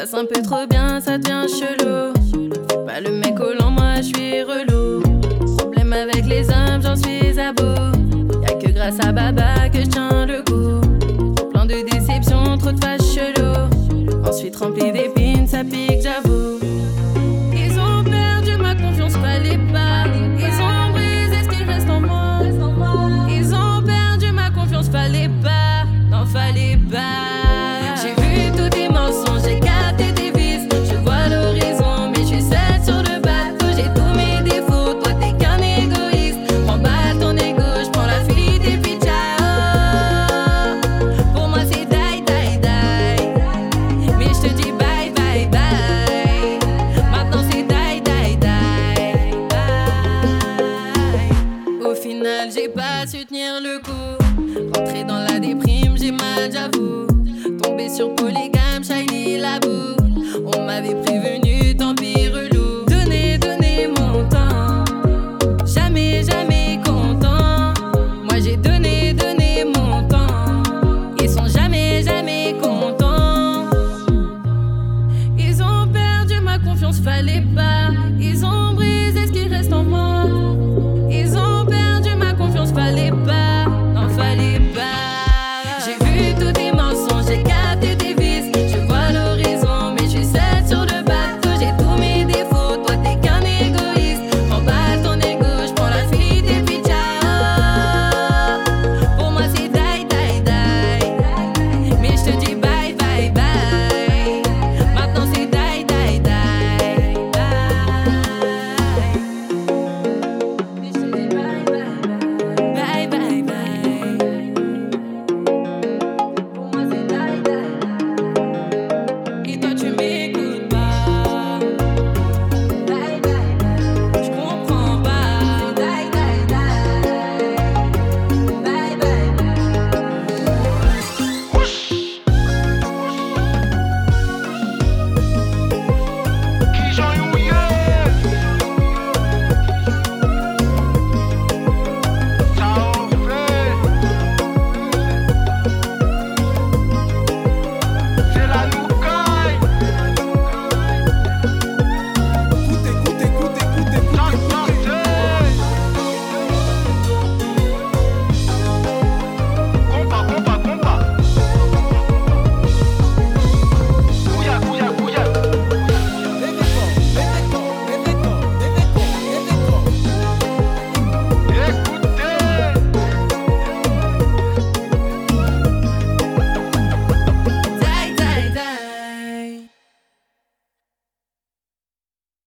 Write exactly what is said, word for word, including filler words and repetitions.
passe un peu trop bien, ça devient chelou. Pas le mec collant, moi je suis relou. Problème avec les hommes, j'en suis à bout. Y'a que grâce à Baba que je tiens le coup. Plein de déceptions, trop de faces chelou. Ensuite rempli d'épines, ça pique, j'avoue. Ils ont perdu ma confiance, fallait pas. Ils ont brisé ce qu'il reste en moi. Ils ont perdu ma confiance, fallait pas. Non, fallait pas. J'ai vu tous tes mensonges, j'ai capté tes vices. Je vois l'horizon, mais je suis seule sur le bateau. J'ai tous mes défauts, toi t'es qu'un égoïste. Prends balle ton égo, j'prends la fuite et puis ciao. Pour moi c'est die, die, die. Mais je te dis bye, bye, bye. Maintenant c'est die, die, die, bye. Au final j'ai pas su tenir le coup. Rentrer dans la déprime, j'ai mal, j'avoue. Tombé sur polygame, shiny la boue. On m'avait prévenu, tant pis relou. Donnez, donnez mon temps. Jamais, jamais content. Moi j'ai donné, donné mon temps. Ils sont jamais, jamais contents. Ils ont perdu ma confiance, fallait pas.